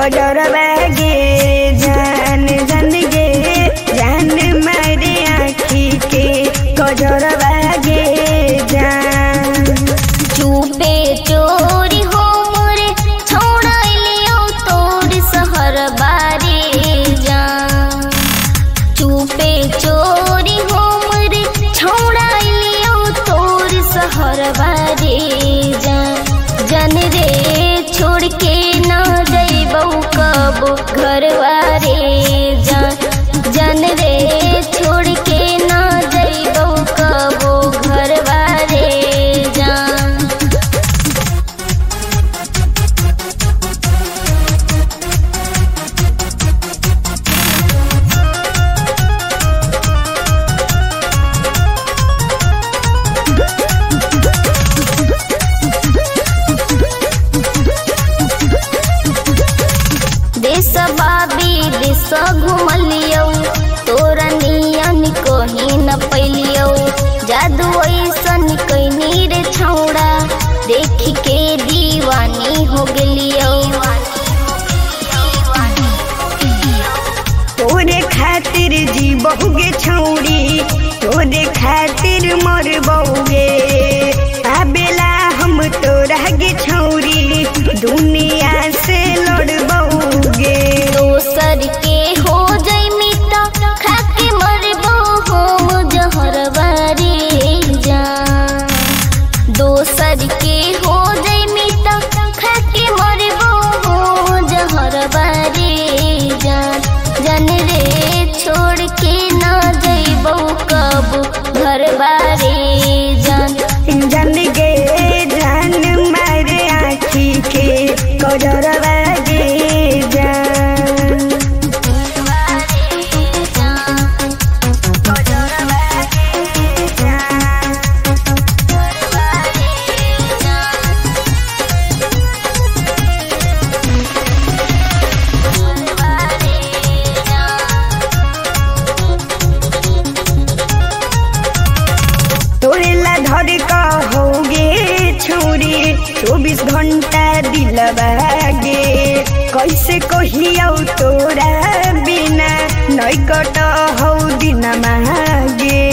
कजरवा गे जान जान गे जान मारे आखी के कजरवा गे जान। चुपे चोरी हो मोरे छोड़ाइलियो तोर शहर बारे जान। चुपे चोरी हो मोरे छोड़ाइलियो तोर शहर बारे जान। जन रे छोड़ के ना जइबौ कबो घरवारे जान। जन रे छोड़ के ना जइबौ कबो घरवारे जान। देश बाबी देश घुमलियो तोरा नियन कहीं न पैलियो। जादू ऐसन कैनी रे छौड़ा देख के दीवानी हो गेलियो। तोरे खातिर जीबहुगे छौड़ी तोरे खातिर मरबहुगे। आबेला हम तोरा गे छौड़ी दुनिया से लड़बहुगे। दोसर के हो जाई मिटा खाके मरबो हम जहरवारे जान। दोसर के हो जाई मिटा खाके मरबो हम जहरवारे जान। जन रे छोड़ के ना जइबौ कबो घरवारे जान। जान गे जान मारे आखी के कजरवा गे जान। तोरेला धर कहोगे छोरी 24 घंटा दिलवा गे। कैसे कहियौ तोरा बिना नै कट हौ दिन मागे।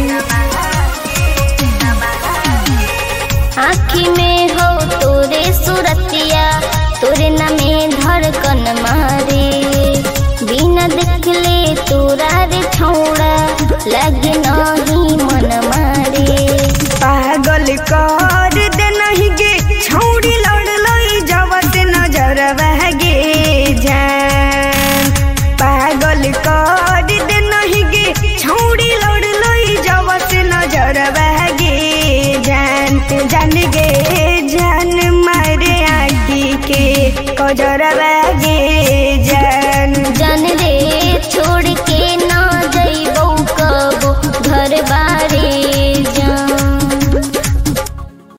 आँखी में हो तोरे सुरतिया तोरे नामे धड़कन मारे। बिना देखले तोरा रे छौड़ा लगे नहीं मन मारे। पागल कर दे नहीं गे छौड़ी लड़लई जवत नजरवा गे जान। पागल कर दे नहीं गे छौड़ी लड़लई जवत नजरवा गे जान। जान गे जान मारे आखी के कजरवा गे